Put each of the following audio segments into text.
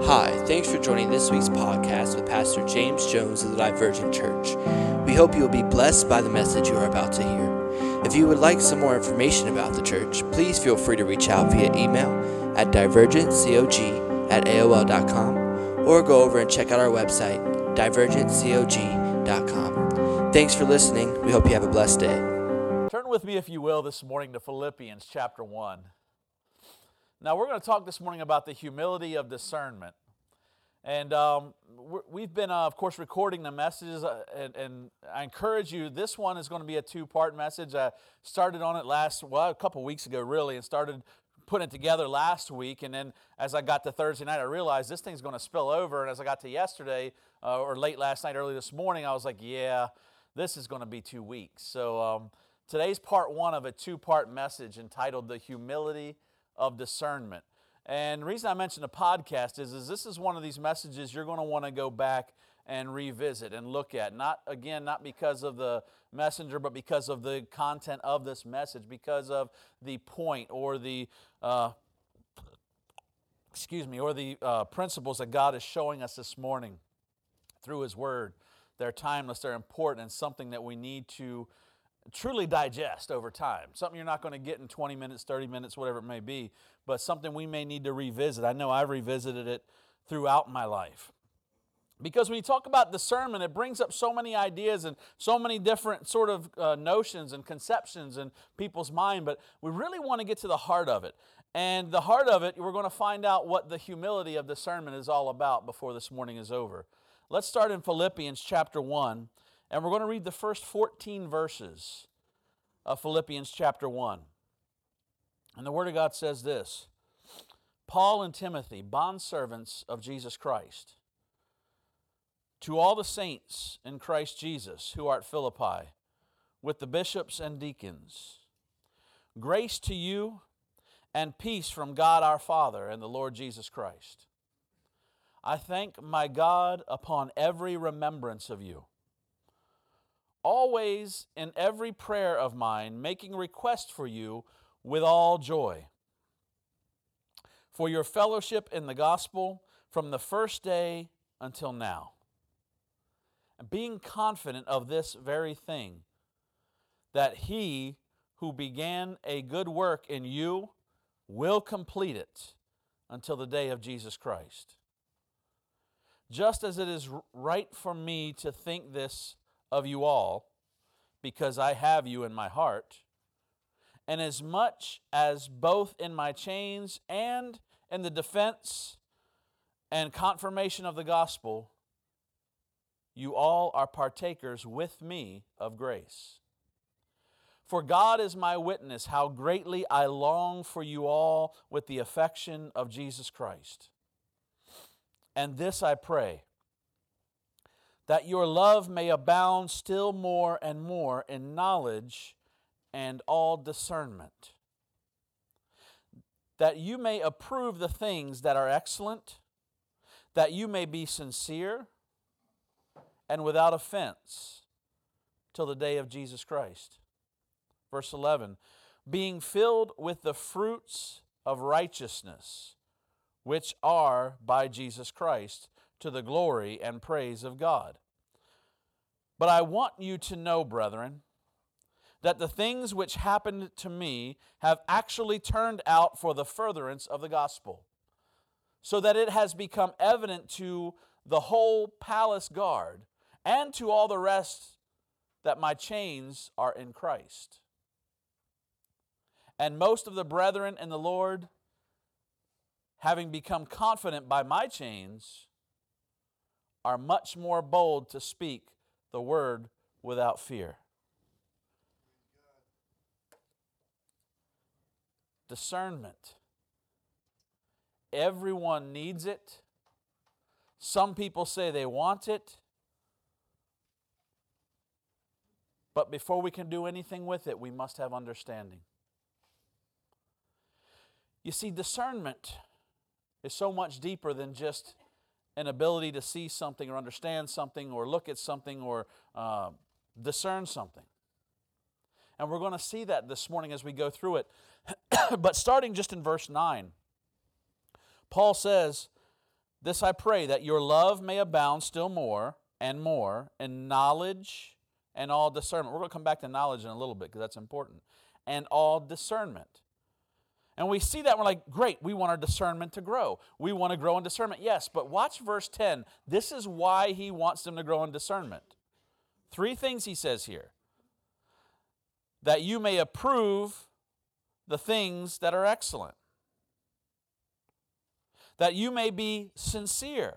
Hi, thanks for joining this week's podcast with Pastor James Jones of the Divergent Church. We hope you will be blessed by the message you are about to hear. If you would like some more information about the church, please feel free to reach out via email at divergentcog@aol.com or go over and check out our website, divergentcog.com. Thanks for listening. We hope you have a blessed day. Turn with me, if you will, this morning to Philippians chapter 1. Now, we're going to talk this morning about the humility of discernment. And we've been, of course, recording the messages, and I encourage you, this one is going to be a two-part message. I started on it a couple weeks ago, really, and started putting it together last week. And then as I got to Thursday night, I realized this thing's going to spill over. And as I got to yesterday, or late last night, early this morning, I was like, yeah, this is going to be 2 weeks. So today's part one of a two-part message entitled The Humility of Discernment. And the reason I mentioned a podcast is this is one of these messages you're going to want to go back and revisit and look at. Not because of the messenger, but because of the content of this message, because of the point or the principles that God is showing us this morning through His Word. They're timeless, they're important, and something that we need to truly digest over time. Something you're not going to get in 20 minutes, 30 minutes, whatever it may be, but something we may need to revisit. I know I've revisited it throughout my life. Because when you talk about discernment, it brings up so many ideas and so many different sort of notions and conceptions in people's mind, but we really want to get to the heart of it. And the heart of it, we're going to find out what the humility of discernment is all about before this morning is over. Let's start in Philippians chapter 1. And we're going to read the first 14 verses of Philippians chapter 1. And the Word of God says this: Paul and Timothy, bondservants of Jesus Christ, to all the saints in Christ Jesus who are at Philippi, with the bishops and deacons, grace to you and peace from God our Father and the Lord Jesus Christ. I thank my God upon every remembrance of you, always in every prayer of mine, making request for you with all joy, for your fellowship in the gospel from the first day until now, and being confident of this very thing, that He who began a good work in you will complete it until the day of Jesus Christ. Just as it is right for me to think this of you all, because I have you in my heart, and as much as both in my chains and in the defense and confirmation of the gospel, you all are partakers with me of grace. For God is my witness how greatly I long for you all with the affection of Jesus Christ. And this I pray, that your love may abound still more and more in knowledge and all discernment, that you may approve the things that are excellent, that you may be sincere and without offense till the day of Jesus Christ. Verse 11, being filled with the fruits of righteousness, which are by Jesus Christ, to the glory and praise of God. But I want you to know, brethren, that the things which happened to me have actually turned out for the furtherance of the gospel, so that it has become evident to the whole palace guard and to all the rest that my chains are in Christ. And most of the brethren in the Lord, having become confident by my chains, are much more bold to speak the word without fear. Discernment. Everyone needs it. Some people say they want it. But before we can do anything with it, we must have understanding. You see, discernment is so much deeper than just an ability to see something or understand something or look at something or discern something. And we're going to see that this morning as we go through it. But starting just in verse 9, Paul says, This I pray, that your love may abound still more and more in knowledge and all discernment. We're going to come back to knowledge in a little bit because that's important. And all discernment. And we see that, we're like, great, we want our discernment to grow. We want to grow in discernment, yes, but watch verse 10. This is why he wants them to grow in discernment. 3 things he says here. That you may approve the things that are excellent. That you may be sincere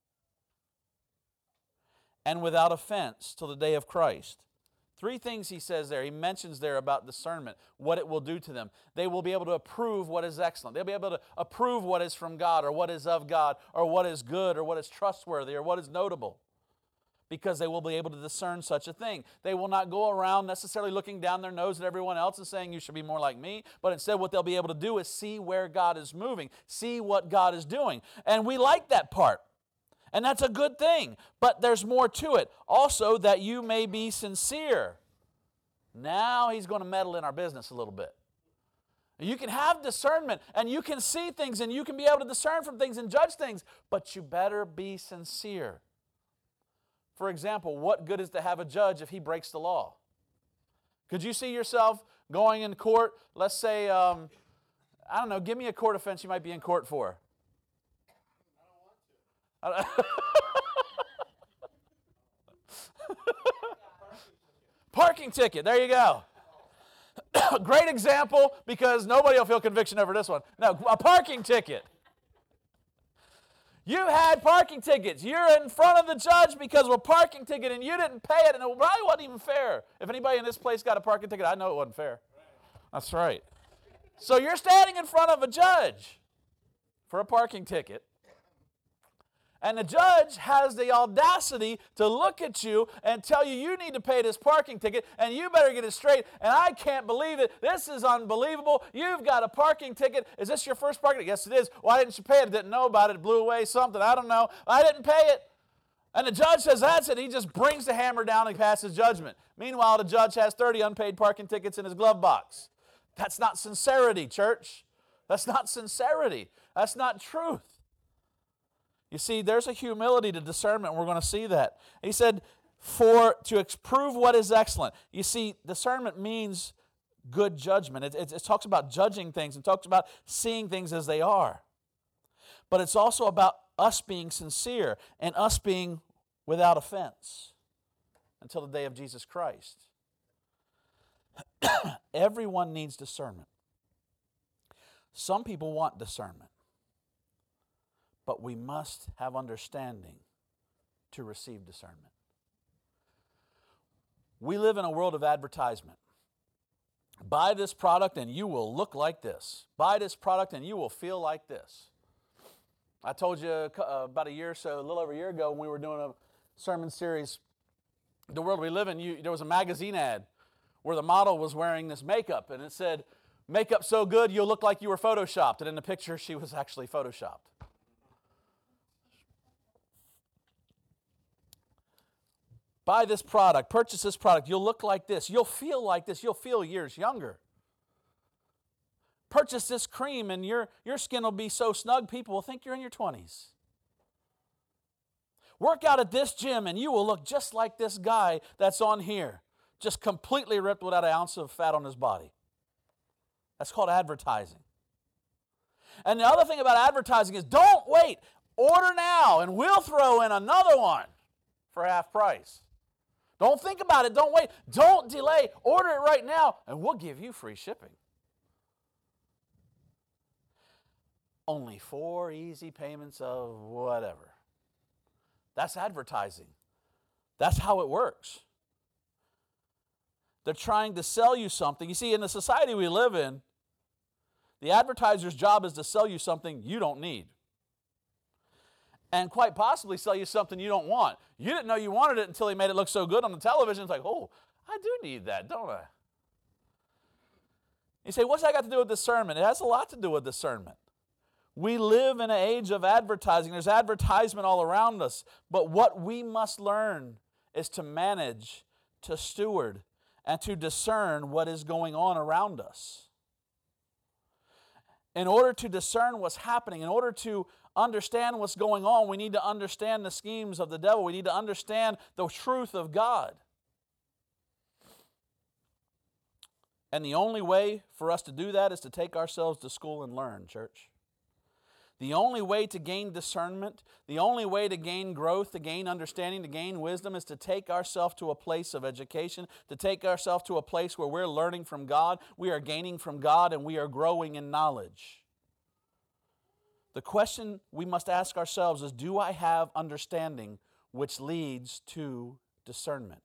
and without offense till the day of Christ. 3 things he says there. He mentions there about discernment, what it will do to them. They will be able to approve what is excellent. They'll be able to approve what is from God or what is of God or what is good or what is trustworthy or what is notable, because they will be able to discern such a thing. They will not go around necessarily looking down their nose at everyone else and saying, you should be more like me. But instead what they'll be able to do is see where God is moving, see what God is doing. And we like that part. And that's a good thing. But there's more to it. Also, that you may be sincere. Now he's going to meddle in our business a little bit. You can have discernment, and you can see things, and you can be able to discern from things and judge things, but you better be sincere. For example, what good is to have a judge if he breaks the law? Could you see yourself going in court? Let's say, I don't know, give me a court offense you might be in court for. I don't want to. Parking ticket, there you go. Great example, because nobody will feel conviction over this one. No, a parking ticket. You had parking tickets. You're in front of the judge because of a parking ticket and you didn't pay it, and it probably wasn't even fair. If anybody in this place got a parking ticket, I know it wasn't fair. That's right. So you're standing in front of a judge for a parking ticket, and the judge has the audacity to look at you and tell you, you need to pay this parking ticket, and you better get it straight, and I can't believe it. This is unbelievable. You've got a parking ticket. Is this your first parking ticket? Yes, it is. Why didn't you pay it? I didn't know about it. It blew away something. I don't know. I didn't pay it. And the judge says, that's it. He just brings the hammer down and passes judgment. Meanwhile, the judge has 30 unpaid parking tickets in his glove box. That's not sincerity, church. That's not sincerity. That's not truth. You see, there's a humility to discernment, and we're going to see that. He said, to prove what is excellent. You see, discernment means good judgment. It talks about judging things and talks about seeing things as they are. But it's also about us being sincere and us being without offense until the day of Jesus Christ. Everyone needs discernment. Some people want discernment. But we must have understanding to receive discernment. We live in a world of advertisement. Buy this product and you will look like this. Buy this product and you will feel like this. I told you about a year or so, a little over a year ago, when we were doing a sermon series, The World We Live In, there was a magazine ad where the model was wearing this makeup, and it said, makeup so good you'll look like you were photoshopped. And in the picture, she was actually photoshopped. Buy this product, purchase this product, you'll look like this, you'll feel like this, you'll feel years younger. Purchase this cream and your skin will be so snug people will think you're in your 20s. Work out at this gym and you will look just like this guy that's on here, just completely ripped without an ounce of fat on his body. That's called advertising. And the other thing about advertising is don't wait, order now and we'll throw in another one for half price. Don't think about it. Don't wait. Don't delay. Order it right now, and we'll give you free shipping. Only 4 easy payments of whatever. That's advertising. That's how it works. They're trying to sell you something. You see, in the society we live in, the advertiser's job is to sell you something you don't need. And quite possibly sell you something you don't want. You didn't know you wanted it until he made it look so good on the television. It's like, oh, I do need that, don't I? You say, what's that got to do with discernment? It has a lot to do with discernment. We live in an age of advertising. There's advertisement all around us. But what we must learn is to manage, to steward, and to discern what is going on around us. In order to discern what's happening, in order to understand what's going on. We need to understand the schemes of the devil. We need to understand the truth of God. And the only way for us to do that is to take ourselves to school and learn, church. The only way to gain discernment, the only way to gain growth, to gain understanding, to gain wisdom is to take ourselves to a place of education, to take ourselves to a place where we're learning from God, we are gaining from God, and we are growing in knowledge. The question we must ask ourselves is, do I have understanding which leads to discernment?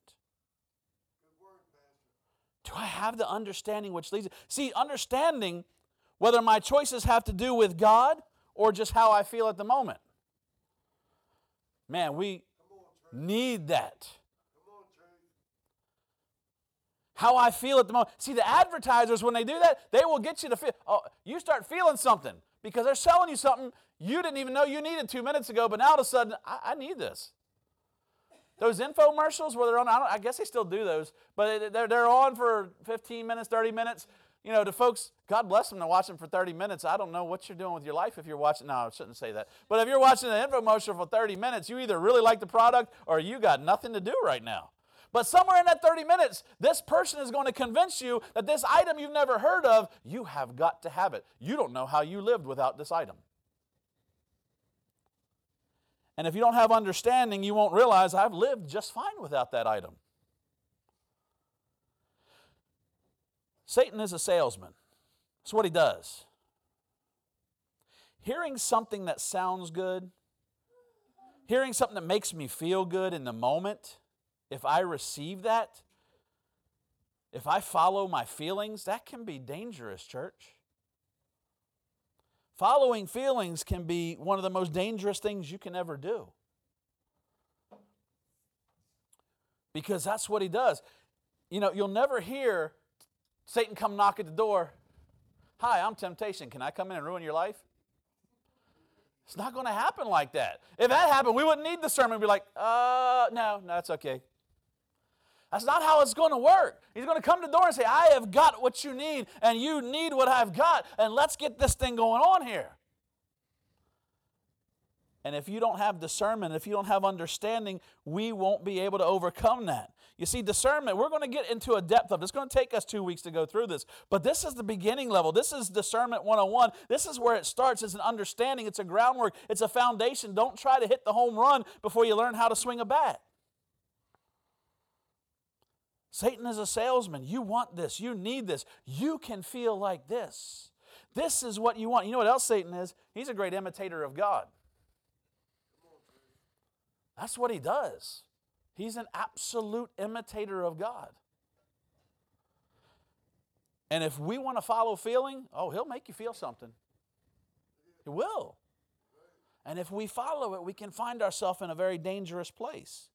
Do I have the understanding which leads? See, understanding whether my choices have to do with God or just how I feel at the moment. Man, we need that. How I feel at the moment. See, the advertisers, when they do that, they will get you to feel, you start feeling something because they're selling you something you didn't even know you needed 2 minutes ago, but now all of a sudden, I need this. Those infomercials where they're on, I guess they still do those, but they're on for 15 minutes, 30 minutes. You know, to folks, God bless them to watch them for 30 minutes. I don't know what you're doing with your life if you're watching. No, I shouldn't say that. But if you're watching an infomercial for 30 minutes, you either really like the product or you got nothing to do right now. But somewhere in that 30 minutes, this person is going to convince you that this item you've never heard of, you have got to have it. You don't know how you lived without this item. And if you don't have understanding, you won't realize I've lived just fine without that item. Satan is a salesman. That's what he does. Hearing something that sounds good, hearing something that makes me feel good in the moment, if I receive that, if I follow my feelings, that can be dangerous, church. Following feelings can be one of the most dangerous things you can ever do. Because that's what he does. You know, you'll never hear Satan come knock at the door. Hi, I'm temptation. Can I come in and ruin your life? It's not going to happen like that. If that happened, we wouldn't need the sermon. We'd be like, no, that's okay. That's not how it's going to work. He's going to come to the door and say, I have got what you need, and you need what I've got, and let's get this thing going on here. And if you don't have discernment, if you don't have understanding, we won't be able to overcome that. You see, discernment, we're going to get into a depth of it. It's going to take us 2 weeks to go through this. But this is the beginning level. This is discernment 101. This is where it starts. It's an understanding. It's a groundwork. It's a foundation. Don't try to hit the home run before you learn how to swing a bat. Satan is a salesman. You want this. You need this. You can feel like this. This is what you want. You know what else Satan is? He's a great imitator of God. That's what he does. He's an absolute imitator of God. And if we want to follow feeling, he'll make you feel something. He will. And if we follow it, we can find ourselves in a very dangerous place.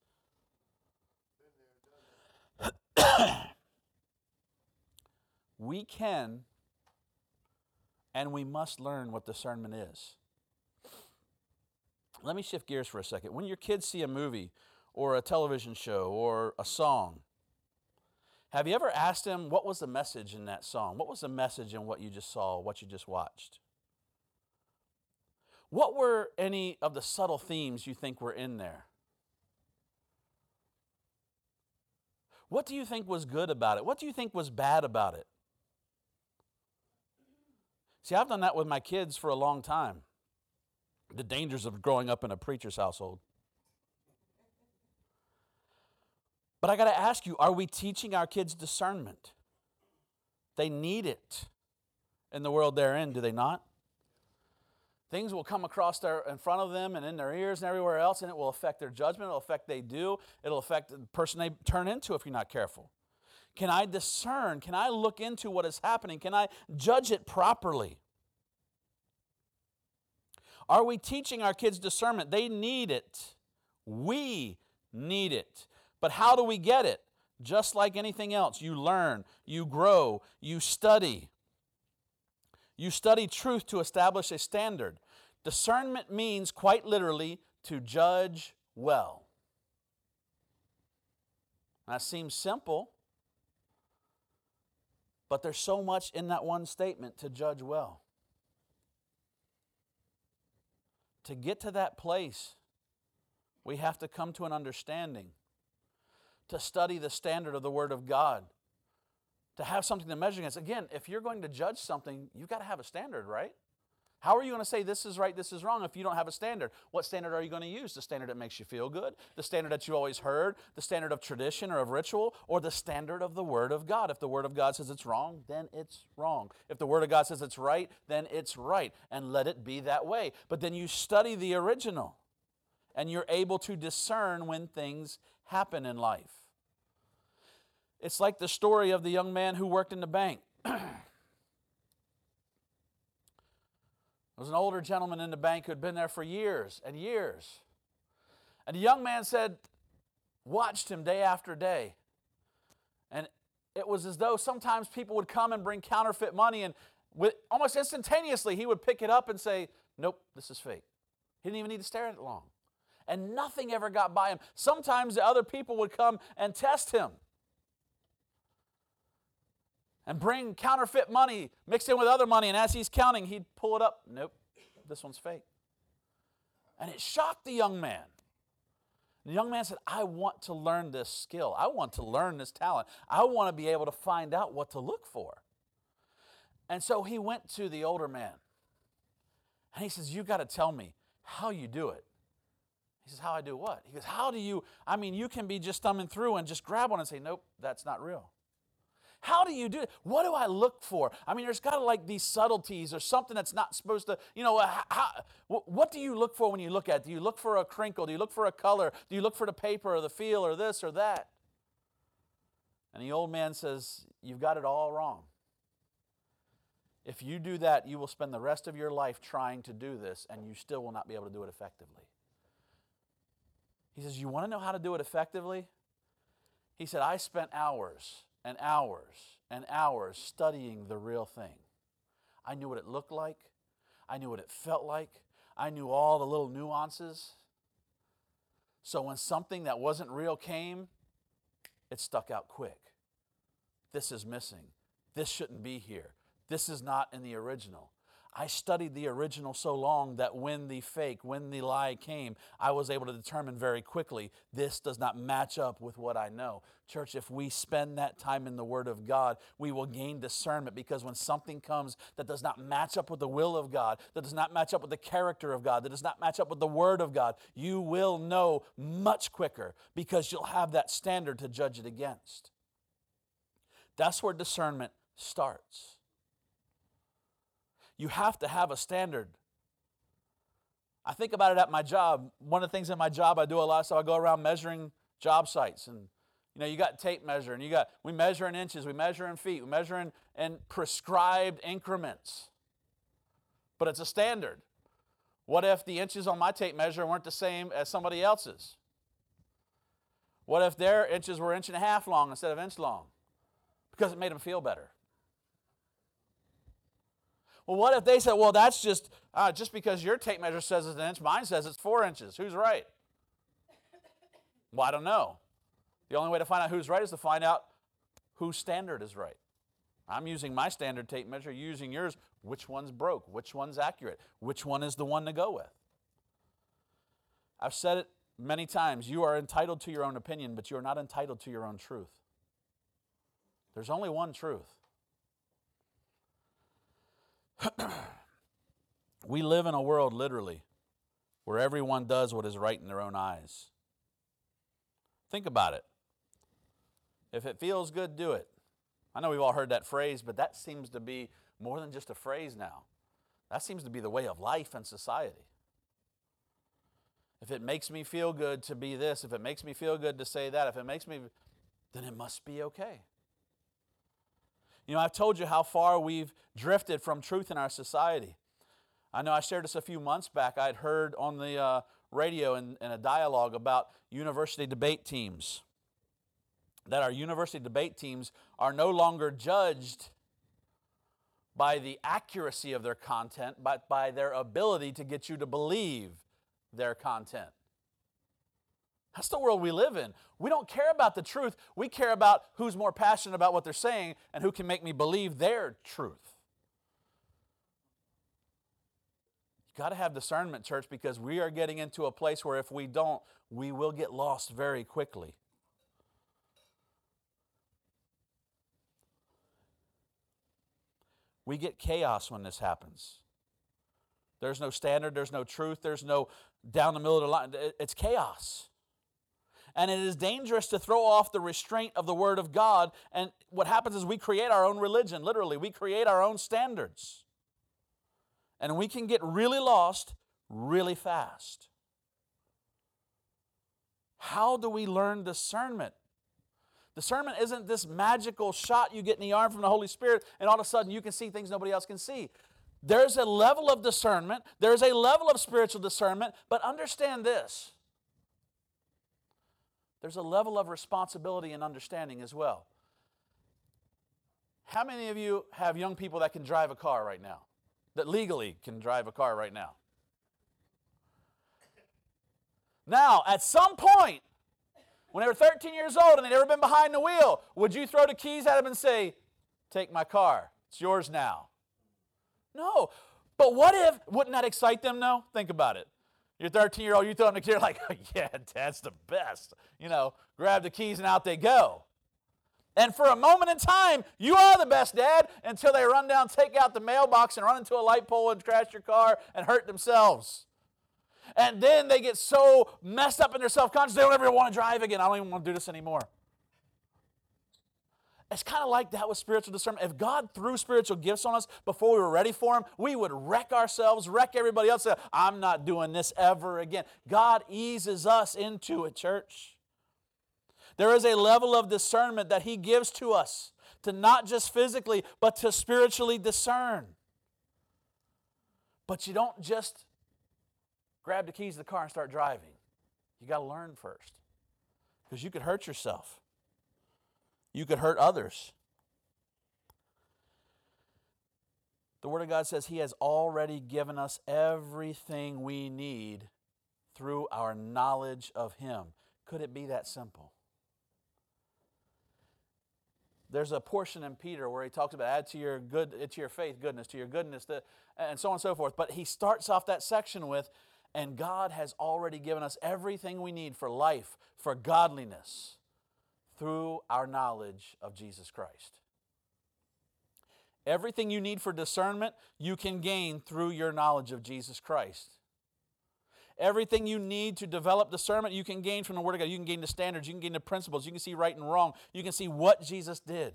We can and we must learn what discernment is. Let me shift gears for a second. When your kids see a movie or a television show or a song, have you ever asked them, what was the message in that song? What was the message in what you just saw, what you just watched? What were any of the subtle themes you think were in there? What do you think was good about it? What do you think was bad about it? See, I've done that with my kids for a long time. The dangers of growing up in a preacher's household. But I got to ask you, are we teaching our kids discernment? They need it in the world they're in, do they not? Things will come across in front of them and in their ears and everywhere else, and it will affect their judgment. It will affect they do. It will affect the person they turn into if you're not careful. Can I discern? Can I look into what is happening? Can I judge it properly? Are we teaching our kids discernment? They need it. We need it. But how do we get it? Just like anything else, you learn, you grow, you study. You study truth to establish a standard. Discernment means, quite literally, to judge well. That seems simple, but there's so much in that one statement, to judge well. to get to that place, we have to come to an understanding, to study the standard of the Word of God, to have something to measure against. Again, if you're going to judge something, you've got to have a standard, right? How are you going to say this is right, this is wrong if you don't have a standard? What standard are you going to use? The standard that makes you feel good? The standard that you always heard? The standard of tradition or of ritual? Or the standard of the Word of God? If the Word of God says it's wrong, then it's wrong. If the Word of God says it's right, then it's right. And let it be that way. But then you study the original, and you're able to discern when things happen in life. It's like the story of the young man who worked in the bank. There was an older gentleman in the bank who had been there for years and years. And the young man said, watched him day after day. And it was as though sometimes people would come and bring counterfeit money, and almost instantaneously he would pick it up and say, nope, this is fake. He didn't even need to stare at it long. And nothing ever got by him. Sometimes the other people would come and test him and bring counterfeit money mixed in with other money, and as he's counting, he'd pull it up. Nope, this one's fake. And it shocked the young man. The young man said, I want to learn this skill. I want to learn this talent. I want to be able to find out what to look for. And so he went to the older man, and he says, you got to tell me how you do it. He says, how I do what? He goes, how do you, you can be just thumbing through and just grab one and say, nope, that's not real. How do you do it? What do I look for? There's got to these subtleties or something that's not supposed to, what do you look for when you look at it? Do you look for a crinkle? Do you look for a color? Do you look for the paper or the feel or this or that? And the old man says, you've got it all wrong. If you do that, you will spend the rest of your life trying to do this, and you still will not be able to do it effectively. He says, you want to know how to do it effectively? He said, I spent hours and hours and hours studying the real thing. I knew what it looked like. I knew what it felt like. I knew all the little nuances. So when something that wasn't real came, it stuck out quick. This is missing. This shouldn't be here. This is not in the original. I studied the original so long that when the fake, when the lie came, I was able to determine very quickly, this does not match up with what I know. Church, if we spend that time in the Word of God, we will gain discernment, because when something comes that does not match up with the will of God, that does not match up with the character of God, that does not match up with the Word of God, you will know much quicker, because you'll have that standard to judge it against. That's where discernment starts. You have to have a standard. I think about it at my job. One of the things in my job I do a lot, so I go around measuring job sites. And you got tape measure, and we measure in inches, we measure in feet, we measure in prescribed increments. But it's a standard. What if the inches on my tape measure weren't the same as somebody else's? What if their inches were 1.5 inches long instead of inch long? Because it made them feel better. Well, what if they said, well, that's just because your tape measure says it's 1 inch, mine says it's 4 inches. Who's right? Well, I don't know. The only way to find out who's right is to find out whose standard is right. I'm using my standard tape measure, you're using yours. Which one's broke? Which one's accurate? Which one is the one to go with? I've said it many times. You are entitled to your own opinion, but you are not entitled to your own truth. There's only one truth. We live in a world, literally, where everyone does what is right in their own eyes. Think about it. If it feels good, do it. I know we've all heard that phrase, but that seems to be more than just a phrase now. That seems to be the way of life in society. If it makes me feel good to be this, if it makes me feel good to say that, then it must be okay. I've told you how far we've drifted from truth in our society. I know I shared this a few months back. I'd heard on the radio in a dialogue about university debate teams, that our university debate teams are no longer judged by the accuracy of their content, but by their ability to get you to believe their content. That's the world we live in. We don't care about the truth. We care about who's more passionate about what they're saying and who can make me believe their truth. You got to have discernment, church, because we are getting into a place where if we don't, we will get lost very quickly. We get chaos when this happens. There's no standard, there's no truth, there's no down the middle of the line. It's chaos. And it is dangerous to throw off the restraint of the Word of God. And what happens is we create our own religion, literally. We create our own standards. And we can get really lost really fast. How do we learn discernment? Discernment isn't this magical shot you get in the arm from the Holy Spirit and all of a sudden you can see things nobody else can see. There's a level of discernment. There's a level of spiritual discernment. But understand this. There's a level of responsibility and understanding as well. How many of you have young people that can drive a car right now? That legally can drive a car right now? Now, at some point, when they were 13 years old and they'd never been behind the wheel, would you throw the keys at them and say, take my car, it's yours now? No. But what if, wouldn't that excite them though? Think about it. You're 13-year-old, you throw them the keys, like, oh, yeah, Dad's the best. Grab the keys and out they go. And for a moment in time, you are the best dad until they run down, take out the mailbox and run into a light pole and crash your car and hurt themselves. And then they get so messed up in their self-conscious, they don't ever want to drive again. I don't even want to do this anymore. It's kind of like that with spiritual discernment. If God threw spiritual gifts on us before we were ready for them, we would wreck ourselves, wreck everybody else. Say, I'm not doing this ever again. God eases us into it, church. There is a level of discernment that He gives to us to not just physically, but to spiritually discern. But you don't just grab the keys of the car and start driving. You got to learn first. Because you could hurt yourself. You could hurt others. The Word of God says He has already given us everything we need through our knowledge of Him. Could it be that simple? There's a portion in Peter where he talks about add to your faith goodness, to your goodness, and so on and so forth. But he starts off that section with, and God has already given us everything we need for life, for godliness, through our knowledge of Jesus Christ. Everything you need for discernment, you can gain through your knowledge of Jesus Christ. Everything you need to develop discernment, you can gain from the Word of God. You can gain the standards, you can gain the principles, you can see right and wrong, you can see what Jesus did.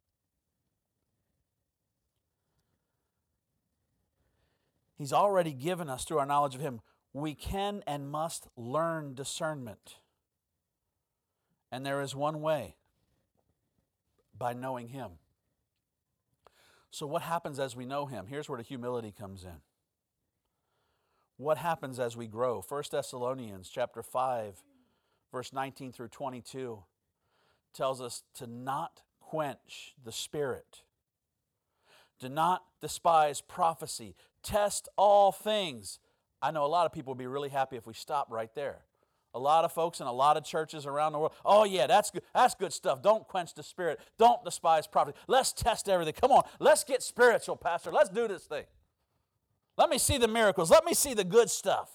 He's already given us, through our knowledge of Him, we can and must learn discernment. And there is one way, by knowing Him. So what happens as we know Him? Here's where the humility comes in. What happens as we grow? 1 Thessalonians chapter 5, verse 19 through 22 tells us to not quench the Spirit. Do not despise prophecy. Test all things. I know a lot of people would be really happy if we stopped right there. A lot of folks in a lot of churches around the world, oh yeah, that's good. That's good stuff. Don't quench the Spirit. Don't despise prophecy. Let's test everything. Come on, let's get spiritual, Pastor. Let's do this thing. Let me see the miracles. Let me see the good stuff.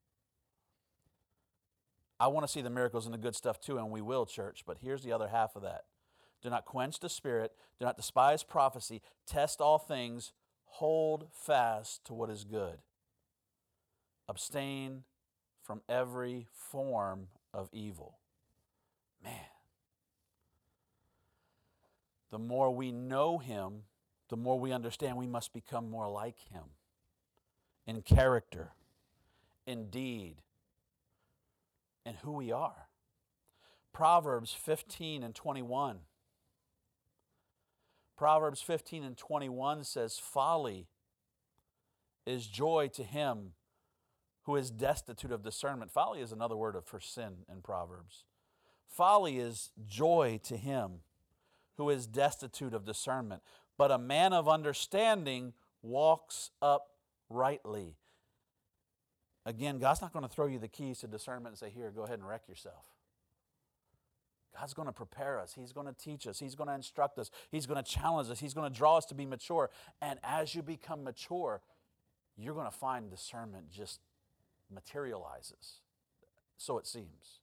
I want to see the miracles and the good stuff too, and we will, church. But here's the other half of that. Do not quench the Spirit. Do not despise prophecy. Test all things. Hold fast to what is good. Abstain from every form of evil. Man. The more we know Him, the more we understand we must become more like Him. In character, in deed, in who we are. Proverbs 15 and 21. Proverbs 15 and 21 says, folly is joy to him who is destitute of discernment. Folly is another word for sin in Proverbs. Folly is joy to him who is destitute of discernment. But a man of understanding walks uprightly. Again, God's not going to throw you the keys to discernment and say, here, go ahead and wreck yourself. God's going to prepare us. He's going to teach us. He's going to instruct us. He's going to challenge us. He's going to draw us to be mature. And as you become mature, you're going to find discernment just materializes. So it seems.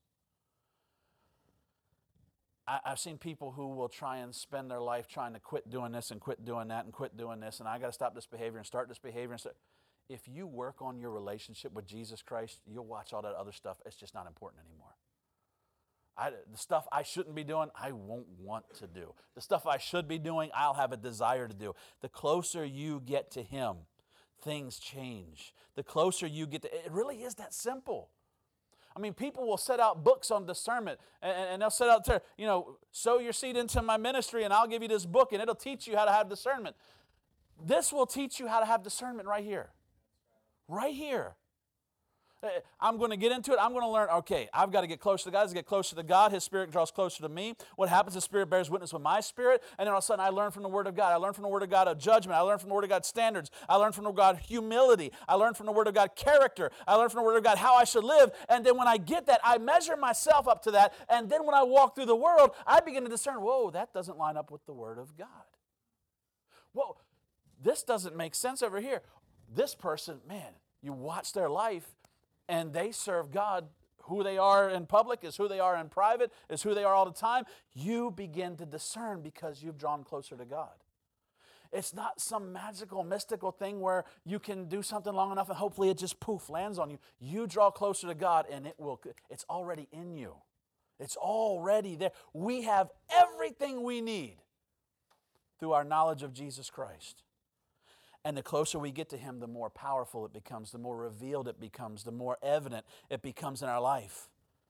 I've seen people who will try and spend their life trying to quit doing this and quit doing that and quit doing this, and I got to stop this behavior and start this behavior. If you work on your relationship with Jesus Christ, you'll watch all that other stuff. It's just not important anymore. The stuff I shouldn't be doing, I won't want to do. The stuff I should be doing, I'll have a desire to do. The closer you get to Him, things change. The closer you get to, it really is that simple. I mean, people will set out books on discernment, and they'll set out there, sow your seed into my ministry, and I'll give you this book, and it'll teach you how to have discernment. This will teach you how to have discernment right here. Right here. I'm going to get into it. I'm going to learn, okay, I've got to get closer to God. As I get closer to God, His Spirit draws closer to me. What happens, the Spirit bears witness with my spirit, and then all of a sudden I learn from the Word of God. I learn from the Word of God of judgment. I learn from the Word of God standards. I learn from the Word of God humility. I learn from the Word of God character. I learn from the Word of God how I should live. And then when I get that, I measure myself up to that. And then when I walk through the world, I begin to discern, whoa, that doesn't line up with the Word of God. Whoa, this doesn't make sense over here. This person, man, you watch their life, and they serve God. Who they are in public is who they are in private, is who they are all the time. You begin to discern because you've drawn closer to God. It's not some magical, mystical thing where you can do something long enough and hopefully it just poof, lands on you. You draw closer to God and it's already in you. It's already there. We have everything we need through our knowledge of Jesus Christ. And the closer we get to Him, the more powerful it becomes, the more revealed it becomes, the more evident it becomes in our life.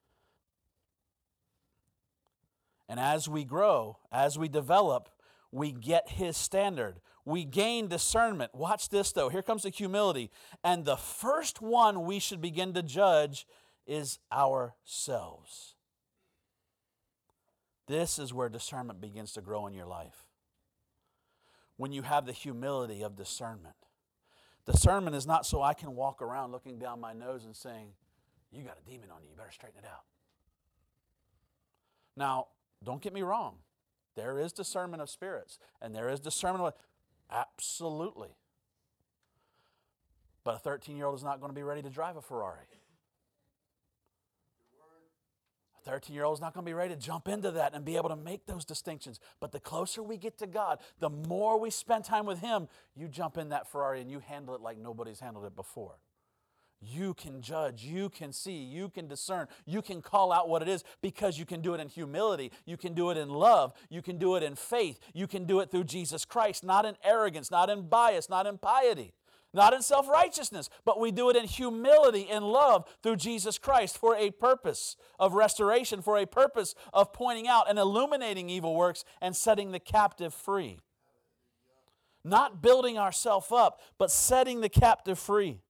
And as we grow, as we develop, we get His standard. We gain discernment. Watch this though. Here comes the humility. And the first one we should begin to judge is ourselves. This is where discernment begins to grow in your life. When you have the humility of discernment. Discernment is not so I can walk around looking down my nose and saying, you got a demon on you, you better straighten it out. Now, don't get me wrong. There is discernment of spirits, and there is discernment of, absolutely. But a 13-year-old is not going to be ready to drive a Ferrari. A 13-year-old is not going to be ready to jump into that and be able to make those distinctions. But the closer we get to God, the more we spend time with Him, you jump in that Ferrari and you handle it like nobody's handled it before. You can judge, you can see, you can discern, you can call out what it is because you can do it in humility, you can do it in love, you can do it in faith, you can do it through Jesus Christ, not in arrogance, not in bias, not in piety. Not in self-righteousness, but we do it in humility and love through Jesus Christ for a purpose of restoration, for a purpose of pointing out and illuminating evil works and setting the captive free. Not building ourselves up, but setting the captive free.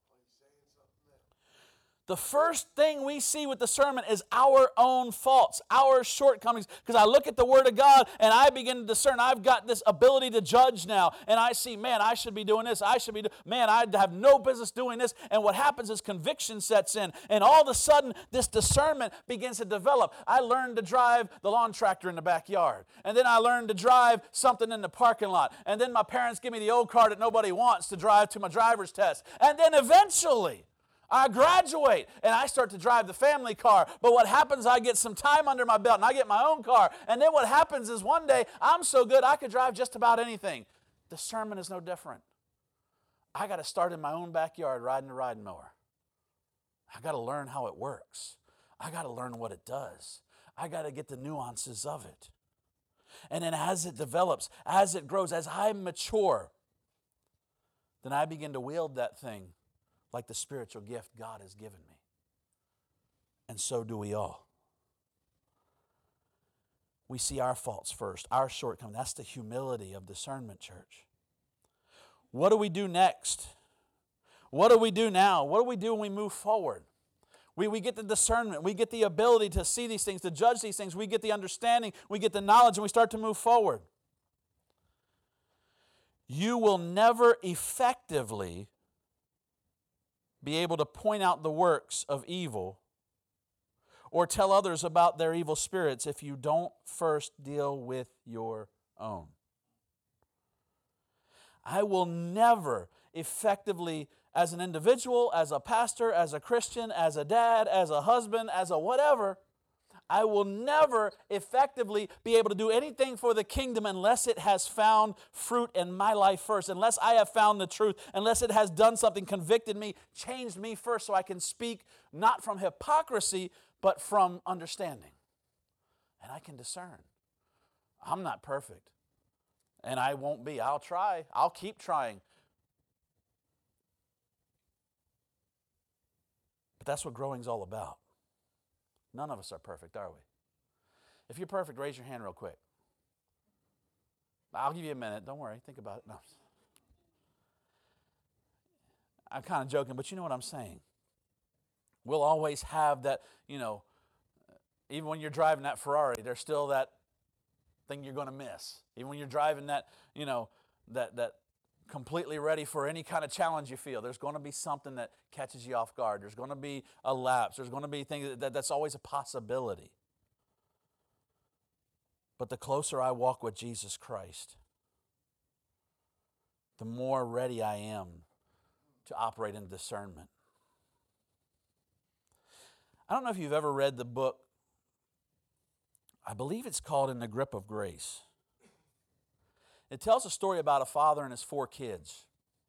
The first thing we see with discernment is our own faults, our shortcomings. Because I look at the Word of God and I begin to discern. I've got this ability to judge now. And I see, man, I should be doing this. I have no business doing this. And what happens is conviction sets in. And all of a sudden, this discernment begins to develop. I learned to drive the lawn tractor in the backyard. And then I learned to drive something in the parking lot. And then my parents give me the old car that nobody wants to drive to my driver's test. And then eventually, I graduate and I start to drive the family car. But what happens, I get some time under my belt and I get my own car. And then what happens is one day I'm so good I could drive just about anything. Discernment is no different. I got to start in my own backyard riding the riding mower. I got to learn how it works. I got to learn what it does. I got to get the nuances of it. And then as it develops, as it grows, as I mature, then I begin to wield that thing like the spiritual gift God has given me. And so do we all. We see our faults first, our shortcomings. That's the humility of discernment, church. What do we do next? What do we do now? What do we do when we move forward? We get the discernment. We get the ability to see these things, to judge these things. We get the understanding. We get the knowledge, and we start to move forward. You will never effectively be able to point out the works of evil or tell others about their evil spirits if you don't first deal with your own. I will never effectively as an individual, as a pastor, as a Christian, as a dad, as a husband, as a whatever, I will never effectively be able to do anything for the kingdom unless it has found fruit in my life first, unless I have found the truth, unless it has done something, convicted me, changed me first, so I can speak not from hypocrisy, but from understanding. And I can discern. I'm not perfect, and I won't be. I'll try. I'll keep trying. But that's what growing's all about. None of us are perfect, are we? If you're perfect, raise your hand real quick. I'll give you a minute. Don't worry. Think about it. No. I'm kind of joking, but you know what I'm saying. We'll always have that, even when you're driving that Ferrari, there's still that thing you're going to miss. Even when you're driving that, that completely ready for any kind of challenge you feel, there's going to be something that catches you off guard. There's going to be a lapse. There's going to be things that's always a possibility. But the closer I walk with Jesus Christ, the more ready I am to operate in discernment. I don't know if you've ever read the book, I believe it's called In the Grip of Grace. It tells a story about a father and his 4 kids.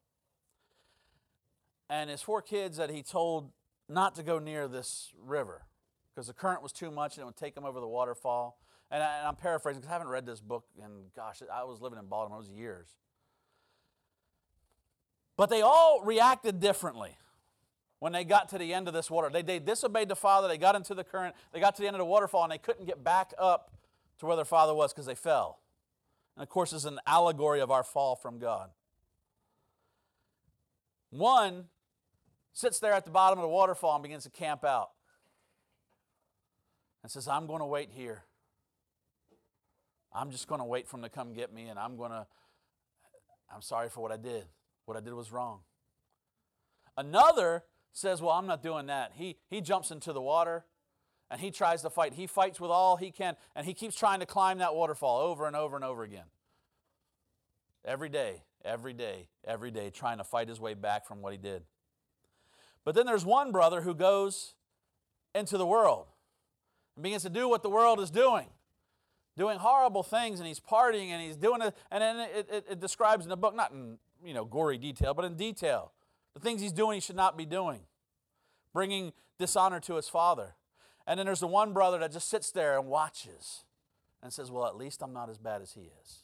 And his 4 kids that he told not to go near this river because the current was too much and it would take them over the waterfall. And I'm paraphrasing because I haven't read this book and gosh, I was living in Baltimore, it was years. But they all reacted differently when they got to the end of this water. They disobeyed the father, they got into the current, they got to the end of the waterfall and they couldn't get back up to where their father was because they fell. And of course, it's an allegory of our fall from God. One sits there at the bottom of the waterfall and begins to camp out and says, I'm going to wait here. I'm just going to wait for him to come get me, and I'm sorry for what I did. What I did was wrong. Another says, well, I'm not doing that. He jumps into the water and he tries to fight. He fights with all he can, and he keeps trying to climb that waterfall over and over and over again. Every day, trying to fight his way back from what he did. But then there's one brother who goes into the world and begins to do what the world is doing horrible things, and he's partying, and he's doing it, and then it describes in the book, not in gory detail, but in detail, the things he's doing he should not be doing, bringing dishonor to his father. And then there's the one brother that just sits there and watches and says, well, at least I'm not as bad as he is.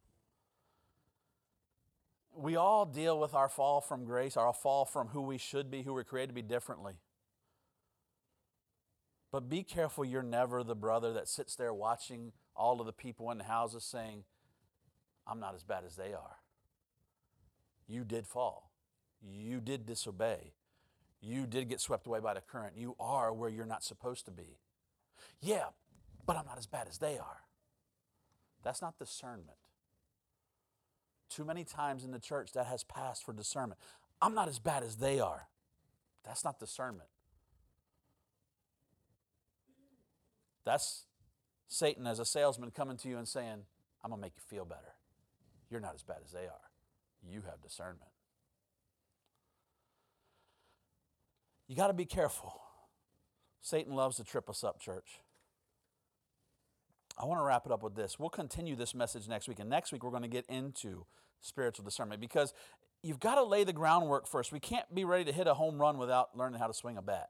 We all deal with our fall from grace, our fall from who we should be, who we're created to be differently. But be careful you're never the brother that sits there watching all of the people in the houses saying, I'm not as bad as they are. You did fall. You did disobey. You did get swept away by the current. You are where you're not supposed to be. Yeah, but I'm not as bad as they are. That's not discernment. Too many times in the church that has passed for discernment. I'm not as bad as they are. That's not discernment. That's Satan as a salesman coming to you and saying, I'm going to make you feel better. You're not as bad as they are. You have discernment. You got to be careful. Satan loves to trip us up, church. I want to wrap it up with this. We'll continue this message next week. And next week, we're going to get into spiritual discernment because you've got to lay the groundwork first. We can't be ready to hit a home run without learning how to swing a bat.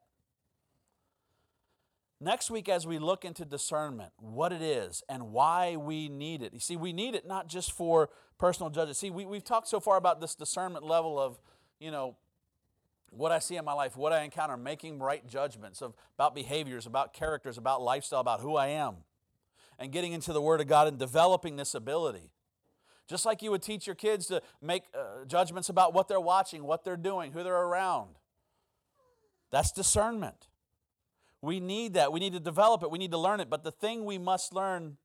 Next week, as we look into discernment, what it is and why we need it. You see, we need it not just for personal judgment. See, we've talked so far about this discernment level of, what I see in my life, what I encounter, making right judgments about behaviors, about characters, about lifestyle, about who I am, and getting into the Word of God and developing this ability. Just like you would teach your kids to make judgments about what they're watching, what they're doing, who they're around. That's discernment. We need that. We need to develop it. We need to learn it. But the thing we must learn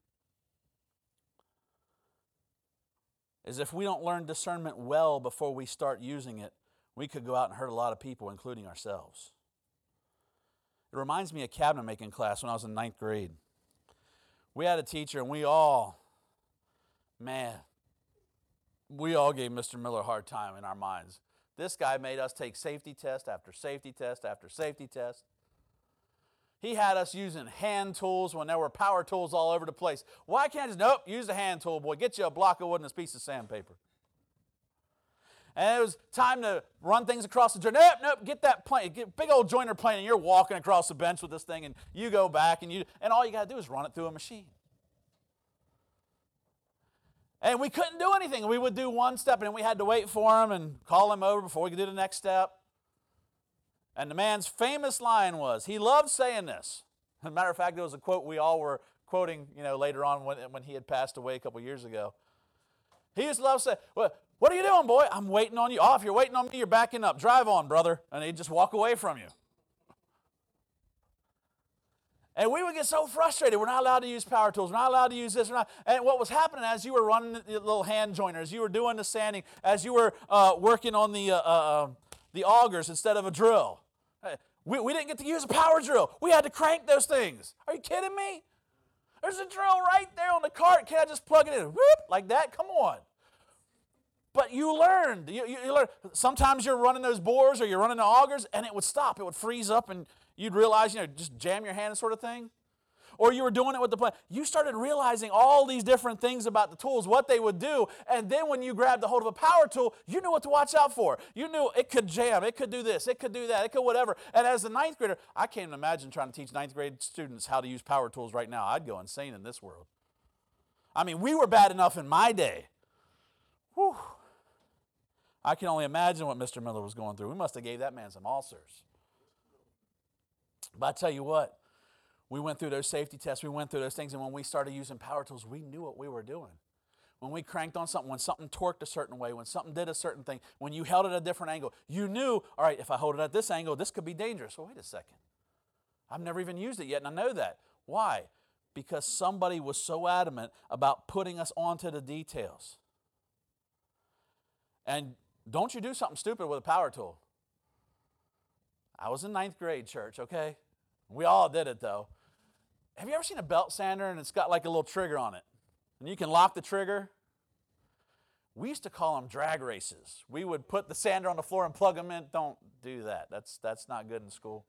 is if we don't learn discernment well before we start using it, we could go out and hurt a lot of people, including ourselves. It reminds me of cabinet making class when I was in 9th grade. We had a teacher, and we all gave Mr. Miller a hard time in our minds This guy made us take safety test after safety test after safety test. He had us using hand tools when there were power tools all over the place. Why can't I just, nope, use the hand tool, boy. Get you a block of wood and a piece of sandpaper. And it was time to run things across the joint. Nope, get that plane, get big old joiner plane, and you're walking across the bench with this thing, and you go back, and all you got to do is run it through a machine. And we couldn't do anything. We would do one step, and then we had to wait for him and call him over before we could do the next step. And the man's famous line was, he loved saying this. As a matter of fact, it was a quote we all were quoting, later on when he had passed away a couple years ago. He used to love to say, well, what are you doing, boy? I'm waiting on you. Oh, if you're waiting on me, you're backing up. Drive on, brother. And he'd just walk away from you. And we would get so frustrated. We're not allowed to use power tools. We're not allowed to use this. And what was happening as you were running the little hand joiner, as you were doing the sanding, as you were working on the augers instead of a drill, we didn't get to use a power drill. We had to crank those things. Are you kidding me? There's a drill right there on the cart. Can't I just plug it in? Whoop, like that? Come on. But you learned. You learned. Sometimes you're running those bores or you're running the augers, and it would stop. It would freeze up, and you'd realize, just jam your hand sort of thing. Or you were doing it with the plane. You started realizing all these different things about the tools, what they would do, and then when you grabbed a hold of a power tool, you knew what to watch out for. You knew it could jam, it could do this, it could do that, it could whatever. And as a ninth grader, I can't imagine trying to teach ninth grade students how to use power tools right now. I'd go insane in this world. I mean, we were bad enough in my day. Whew. I can only imagine what Mr. Miller was going through. We must have gave that man some ulcers. But I tell you what, we went through those safety tests, we went through those things, and when we started using power tools, we knew what we were doing. When we cranked on something, when something torqued a certain way, when something did a certain thing, when you held it at a different angle, you knew, all right, if I hold it at this angle, this could be dangerous. Well, wait a second. I've never even used it yet, and I know that. Why? Because somebody was so adamant about putting us onto the details. And don't you do something stupid with a power tool. I was in ninth grade, church, okay? We all did it, though. Have you ever seen a belt sander and it's got like a little trigger on it? And you can lock the trigger? We used to call them drag races. We would put the sander on the floor and plug them in. Don't do that. That's not good in school.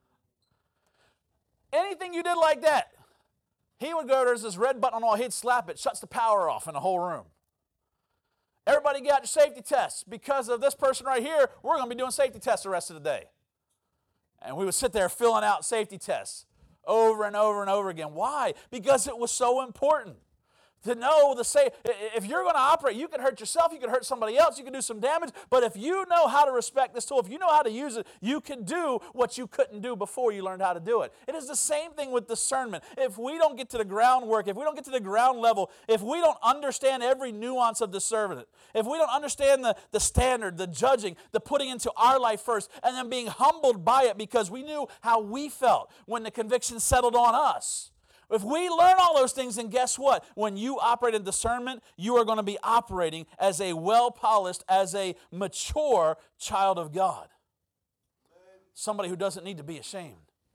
Anything you did like that, he would go, there's this red button on the wall, he'd slap it, shuts the power off in the whole room. Everybody got your safety tests. Because of this person right here, we're going to be doing safety tests the rest of the day. And we would sit there filling out safety tests over and over and over again. Why? Because it was so important to know if you're going to operate, you can hurt yourself, you can hurt somebody else, you can do some damage, but if you know how to respect this tool, if you know how to use it, you can do what you couldn't do before you learned how to do it. It is the same thing with discernment. If we don't get to the groundwork, if we don't get to the ground level, if we don't understand every nuance of discernment, if we don't understand the standard, the judging, the putting into our life first, and then being humbled by it because we knew how we felt when the conviction settled on us. If we learn all those things, then guess what? When you operate in discernment, you are going to be operating as a well-polished, as a mature child of God. Somebody who doesn't need to be ashamed.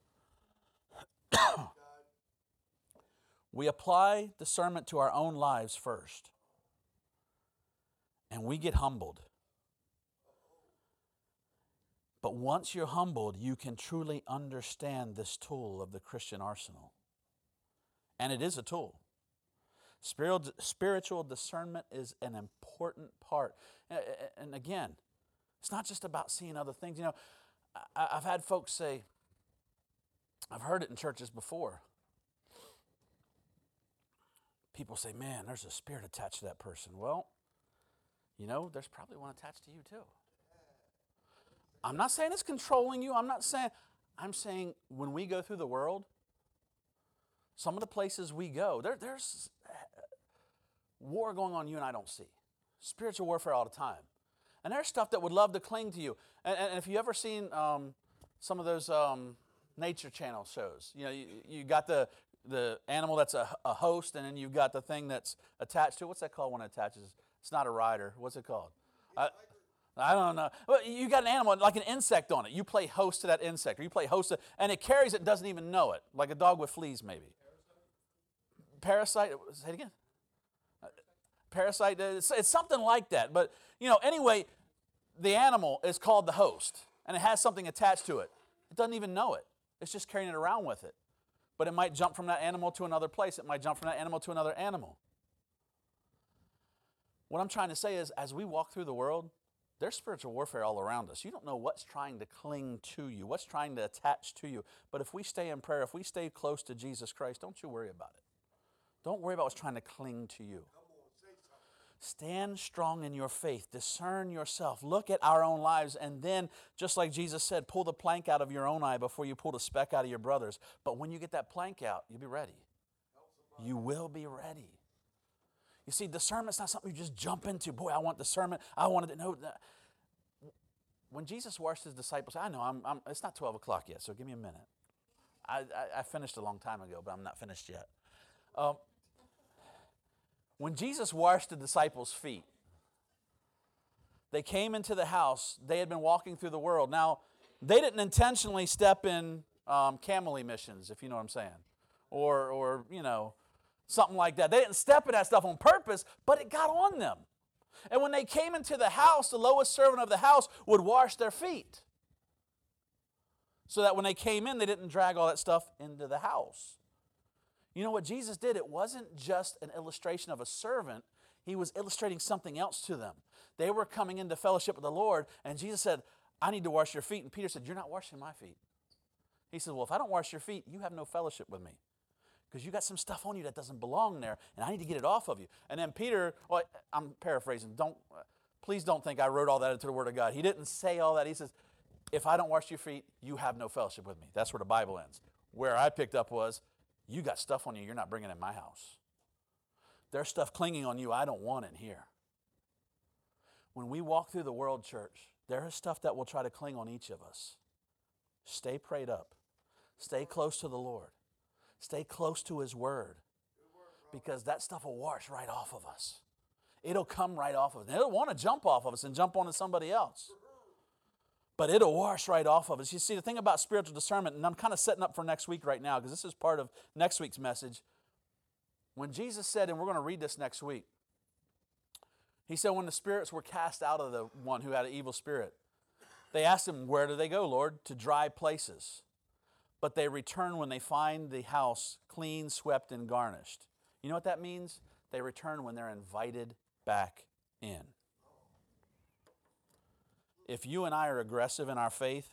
We apply discernment to our own lives first. And we get humbled. But once you're humbled, you can truly understand this tool of the Christian arsenal. And it is a tool. Spiritual discernment is an important part. And again, it's not just about seeing other things. I've had folks say, I've heard it in churches before. People say, man, there's a spirit attached to that person. Well, there's probably one attached to you too. I'm not saying it's controlling you. I'm saying when we go through the world, some of the places we go, there's war going on you and I don't see. Spiritual warfare all the time. And there's stuff that would love to cling to you. And if you've ever seen some of those nature channel shows, you got the animal that's a host, and then you've got the thing that's attached to it. What's that called when it attaches? It's not a rider. What's it called? I don't know. Well, you got an animal, like an insect on it. You play host to that insect, or you play host to, and it carries it, doesn't even know it. Like a dog with fleas, maybe. Parasite, say it again. Parasite, it's something like that. But, anyway, the animal is called the host, and it has something attached to it. It doesn't even know it. It's just carrying it around with it. But it might jump from that animal to another place. It might jump from that animal to another animal. What I'm trying to say is, as we walk through the world, there's spiritual warfare all around us. You don't know what's trying to cling to you, what's trying to attach to you. But if we stay in prayer, if we stay close to Jesus Christ, don't you worry about it. Don't worry about what's trying to cling to you. Stand strong in your faith. Discern yourself. Look at our own lives. And then, just like Jesus said, pull the plank out of your own eye before you pull the speck out of your brother's. But when you get that plank out, you'll be ready. You will be ready. You see, discernment's not something you just jump into. Boy, I want discernment. I wanted to know that. When Jesus washed his disciples, I know it's not 12 o'clock yet, so give me a minute. I finished a long time ago, but I'm not finished yet. When Jesus washed the disciples' feet, they came into the house. They had been walking through the world. Now, they didn't intentionally step in camel emissions, if you know what I'm saying, or something like that. They didn't step in that stuff on purpose, but it got on them. And when they came into the house, the lowest servant of the house would wash their feet, so that when they came in, they didn't drag all that stuff into the house. You know what Jesus did? It wasn't just an illustration of a servant. He was illustrating something else to them. They were coming into fellowship with the Lord, and Jesus said, I need to wash your feet. And Peter said, you're not washing my feet. He said, well, if I don't wash your feet, you have no fellowship with me, because you got some stuff on you that doesn't belong there, and I need to get it off of you. And then Peter, well, I'm paraphrasing. Please don't think I wrote all that into the Word of God. He didn't say all that. He says, if I don't wash your feet, you have no fellowship with me. That's where the Bible ends. Where I picked up was, you got stuff on you you're not bringing in my house. There's stuff clinging on you I don't want in here. When we walk through the world, church, there is stuff that will try to cling on each of us. Stay prayed up. Stay close to the Lord. Stay close to His Word, because that stuff will wash right off of us. It'll come right off of us. It'll want to jump off of us and jump onto somebody else. But it'll wash right off of us. You see, the thing about spiritual discernment, and I'm kind of setting up for next week right now, because this is part of next week's message. When Jesus said, and we're going to read this next week, He said when the spirits were cast out of the one who had an evil spirit, they asked Him, where do they go, Lord? To dry places. But they return when they find the house clean, swept, and garnished. You know what that means? They return when they're invited back in. If you and I are aggressive in our faith,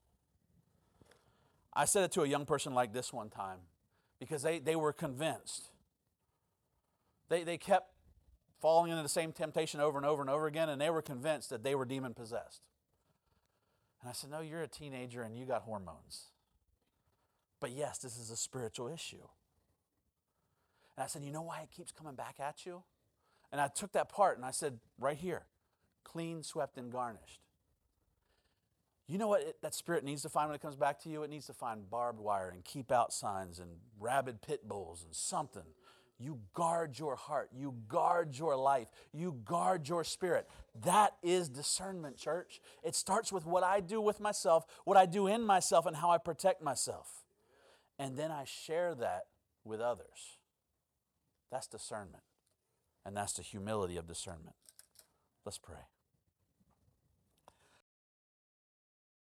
I said it to a young person like this one time, because they were convinced. They kept falling into the same temptation over and over and over again, and they were convinced that they were demon-possessed. And I said, no, you're a teenager and you got hormones. But yes, this is a spiritual issue. And I said, you know why it keeps coming back at you? And I took that part and I said, right here, clean, swept, and garnished. You know what that spirit needs to find when it comes back to you? It needs to find barbed wire and keep out signs and rabid pit bulls and something. You guard your heart. You guard your life. You guard your spirit. That is discernment, church. It starts with what I do with myself, what I do in myself, and how I protect myself. And then I share that with others. That's discernment. And that's the humility of discernment. Let's pray.